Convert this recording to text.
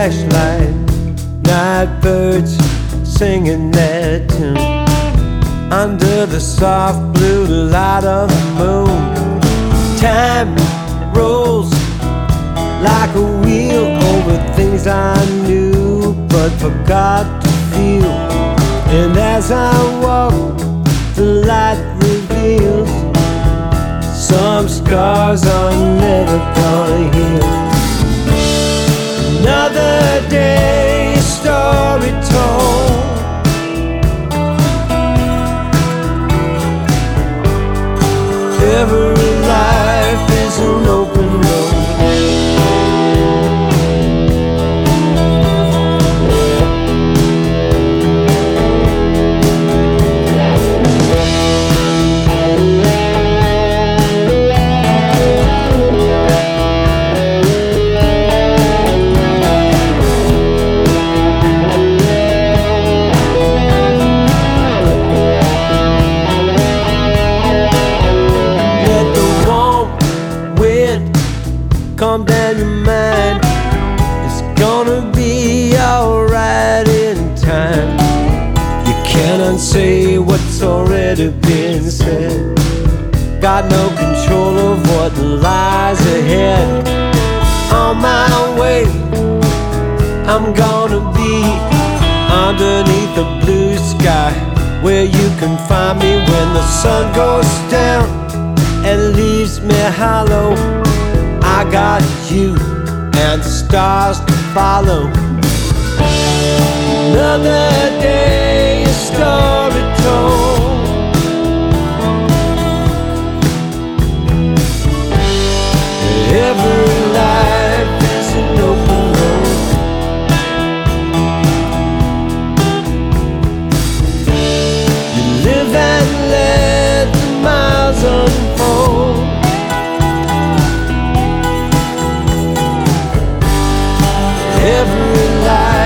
flashlight, night birds singing their tune under the soft blue light of the moon. Time rolls like a wheel over things I knew but forgot to feel. And as I walk, the light reveals some scars I'm never gonna heal. Another day, story told. Every life is an open road. Calm down your mind, it's gonna be alright in time. You can't unsay what's already been said. Got no control of what lies ahead. On my way, I'm gonna be underneath the blue sky, where you can find me when the sun goes down and leaves me hollow. I got you and the stars to follow. Another day, a story told. Every life is an open road. You live and let the miles unfold. Every life